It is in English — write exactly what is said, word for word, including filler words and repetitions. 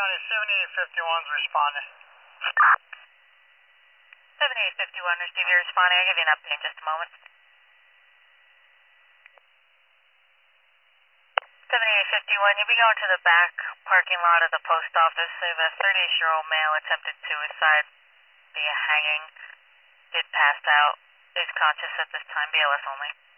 County, seventy-eight fifty-one's responding. seventy-eight fifty-one, receive your responding. I'll give you an update in just a moment. seventy-eight fifty-one, you'll be going to the back parking lot of the post office. They have a thirty-eight-year-old male attempted suicide via hanging. Did passed out. Is conscious at this time. B L S only.